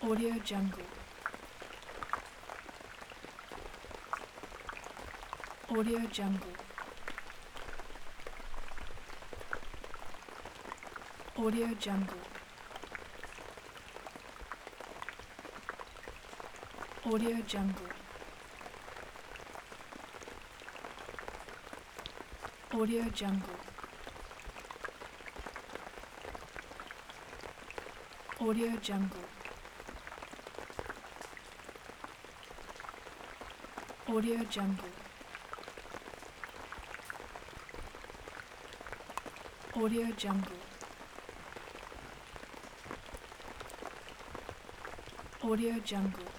Audio Jungle. Audio Jungle. Audio Jungle. Audio Jungle. Audio Jungle. Audio Jungle. Audio Jungle. Audio Jungle. Audio Jungle.